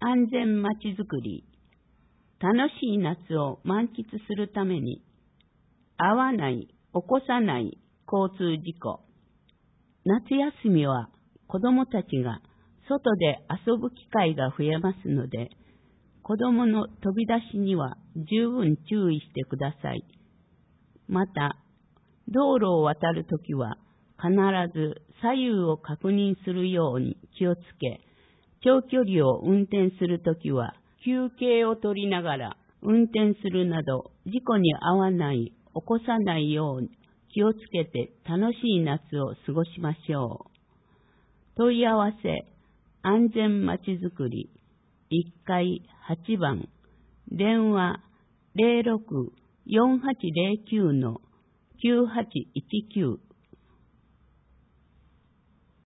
安全まちづくり。楽しい夏を満喫するために、会わない、起こさない交通事故。夏休みは子供たちが外で遊ぶ機会が増えますので、子供の飛び出しには十分注意してください。また、道路を渡るときは必ず左右を確認するように気をつけ、長距離を運転するときは休憩を取りながら運転するなど事故に遭わない、起こさないように気をつけて楽しい夏を過ごしましょう。問い合わせ、安全まちづくり、1階8番、電話06-4809-9819